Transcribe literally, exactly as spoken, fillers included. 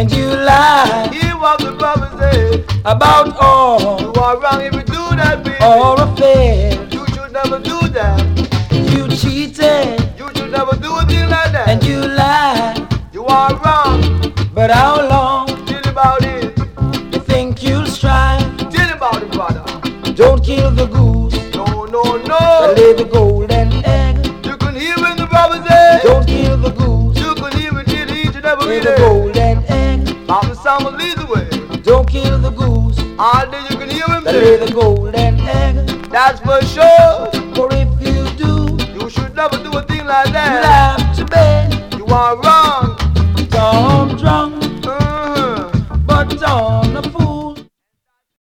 and you lie. Hear what the brother said about all. You are wrong if you do that, baby. Or a fail. You should never do that. You cheated. You should never do a thing like that. And you lie. You are wrong. But how long? Tell about it. You think you'll strive? Tell about it, brother. Don't kill the goose. No, no, no. Lay the golden egg. You can hear when the brother said. Don't kill the goose. You can hear it till each and every Lay day. the golden egg. Mama Sam will lead the way. Don't kill the goose. All day you can hear him Lay say. the golden egg. That's for sure. For if you do, you should never do a thing like that. you'll have to bed. You are wrong.